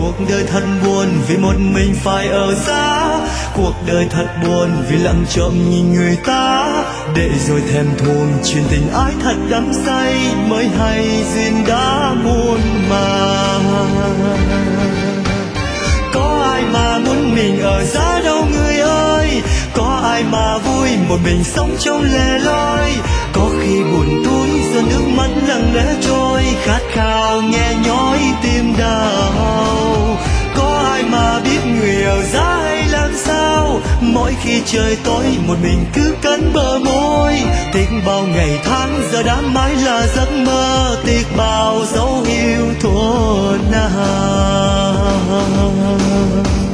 cuộc đời thật buồn vì một mình phải ở giá. Cuộc đời thật buồn vì lặng trộm nhìn người ta, để rồi thèm thuồng chuyện tình ái thật đắm say, mới hay duyên đã muôn màng. Có ai mà muốn mình ở giá đâu người ơi, có ai mà vui một mình sống trong lẻ loi. Có khi buồn túi do nước mắt lặng lẽ trôi, khát khao nghe nhói tim đau. Có ai mà biết người ở giá hay làm sao, mỗi khi trời tối một mình cứ cắn bờ môi. Tiếc bao ngày tháng giờ đã mãi là giấc mơ, tiếc bao dấu yêu thuở nào.